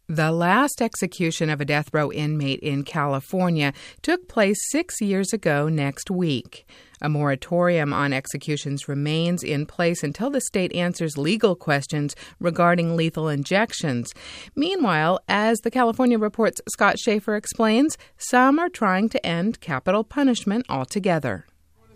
The last execution of a death row inmate in California took place 6 years ago next week. A moratorium on executions remains in place until the state answers legal questions regarding lethal injections. Meanwhile, as the California Report's Scott Schaefer explains, some are trying to end capital punishment altogether.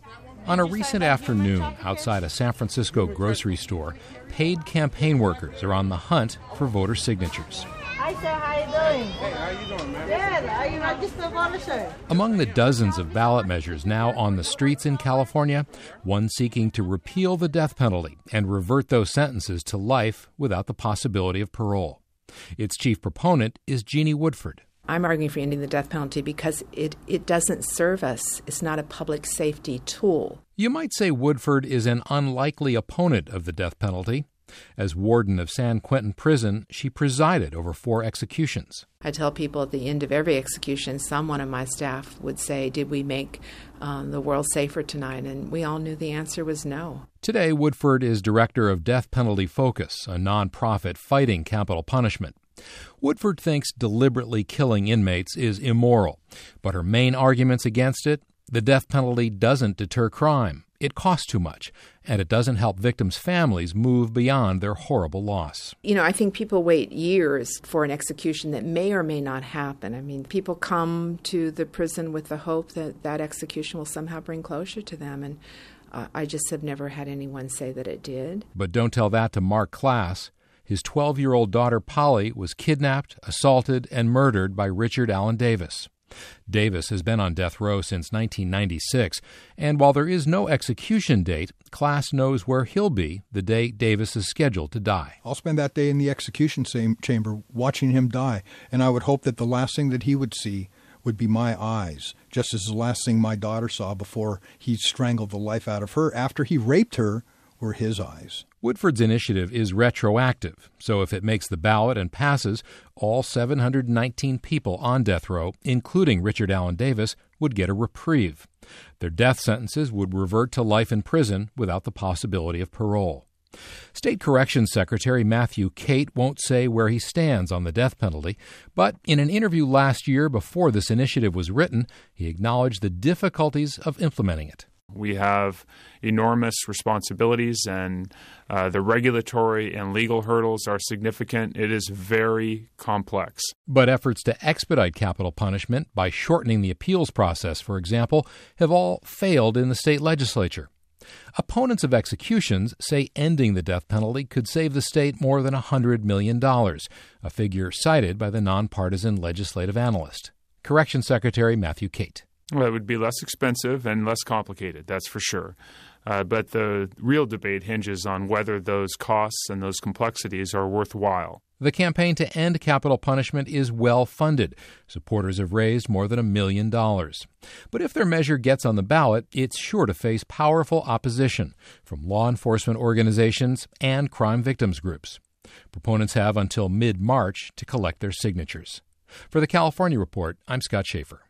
On a recent afternoon outside a San Francisco grocery store, paid campaign workers are on the hunt for voter signatures. Hi, sir. How you doing? Hey, how you doing, man? Good. Are you registered voter, sir? Among the dozens of ballot measures now on the streets in California, one seeking to repeal the death penalty and revert those sentences to life without the possibility of parole. Its chief proponent is Jeannie Woodford. I'm arguing for ending the death penalty because it doesn't serve us. It's not a public safety tool. You might say Woodford is an unlikely opponent of the death penalty. As warden of San Quentin Prison, she presided over 4 executions. I tell people at the end of every execution, someone on my staff would say, did we make the world safer tonight? And we all knew the answer was no. Today, Woodford is director of Death Penalty Focus, a nonprofit fighting capital punishment. Woodford thinks deliberately killing inmates is immoral, but her main arguments against it: the death penalty doesn't deter crime, it costs too much, and it doesn't help victims' families move beyond their horrible loss. I think people wait years for an execution that may or may not happen. I mean, people come to the prison with the hope that that execution will somehow bring closure to them, and I just have never had anyone say that it did. But don't tell that to Mark Klass. His 12-year-old daughter, Polly, was kidnapped, assaulted, and murdered by Richard Allen Davis. Davis has been on death row since 1996, and while there is no execution date, Klass knows where he'll be the day Davis is scheduled to die. I'll spend that day in the execution chamber watching him die, and I would hope that the last thing that he would see would be my eyes, just as the last thing my daughter saw before he strangled the life out of her after he raped her were his eyes. Woodford's initiative is retroactive, so if it makes the ballot and passes, all 719 people on death row, including Richard Allen Davis, would get a reprieve. Their death sentences would revert to life in prison without the possibility of parole. State Corrections Secretary Matthew Cate won't say where he stands on the death penalty, but in an interview last year before this initiative was written, he acknowledged the difficulties of implementing it. We have enormous responsibilities, and the regulatory and legal hurdles are significant. It is very complex. But efforts to expedite capital punishment by shortening the appeals process, for example, have all failed in the state legislature. Opponents of executions say ending the death penalty could save the state more than $100 million, a figure cited by the nonpartisan legislative analyst. Corrections Secretary Matthew Cate. Well, it would be less expensive and less complicated, that's for sure. But the real debate hinges on whether those costs and those complexities are worthwhile. The campaign to end capital punishment is well funded. Supporters have raised more than $1 million. But if their measure gets on the ballot, it's sure to face powerful opposition from law enforcement organizations and crime victims groups. Proponents have until mid-March to collect their signatures. For the California Report, I'm Scott Schaefer.